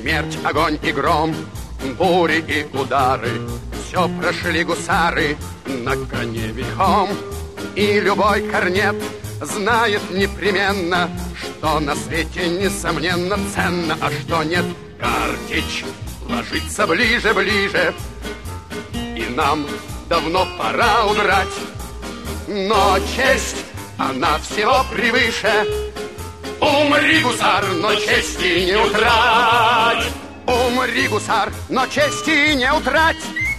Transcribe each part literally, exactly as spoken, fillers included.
Смерть, огонь и гром, бури и удары, все прошли гусары на коне верхом. И любой корнет знает непременно, что на свете несомненно ценно, а что нет. Картечь ложится ближе, ближе, и нам давно пора удрать. Но честь, она всего превыше. Умри, гусар, но чести не утрать. Умри, гусар, но чести не утрать.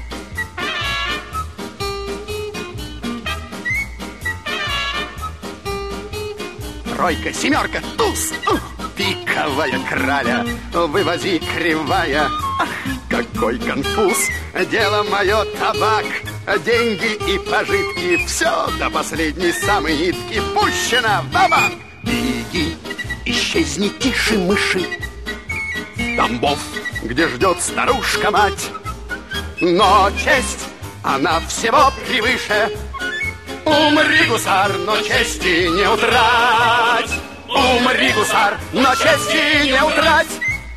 Тройка, семерка, туз, ух, пиковая краля, вывози кривая. Ах, какой конфуз! Дело мое табак, деньги и пожитки, все до последней самой нитки пущено в банк. Беги, исчезни тише мыши, Тамбов, где ждет старушка-мать. Но честь, она всего превыше. Умри, гусар, но чести не утрать. Умри, гусар, но чести не утрать.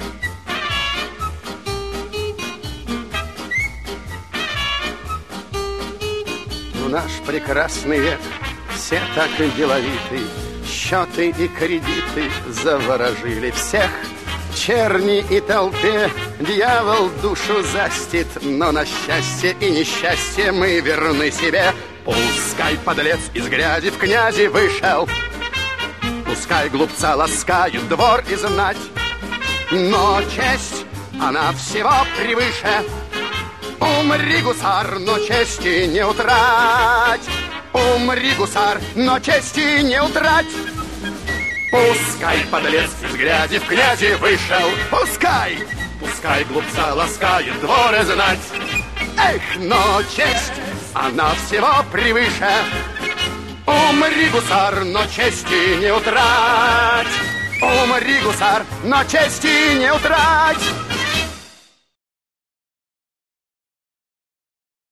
В наш прекрасный век все так и деловиты, счеты и кредиты заворожили всех. Черни и толпе дьявол душу застит, но на счастье и несчастье мы верны себе. Пускай подлец из грязи в князи вышел, пускай глупца ласкают двор и знать, но честь, она всего превыше. Умри, гусар, но чести не утрать. Умри, гусар, но чести не утрать. Пускай подлец из грязи в князи вышел, пускай, пускай глупца ласкает двор и знать. Эх, но честь, она всего превыше. Умри, гусар, но чести не утрать. Умри, гусар, но чести не утрать.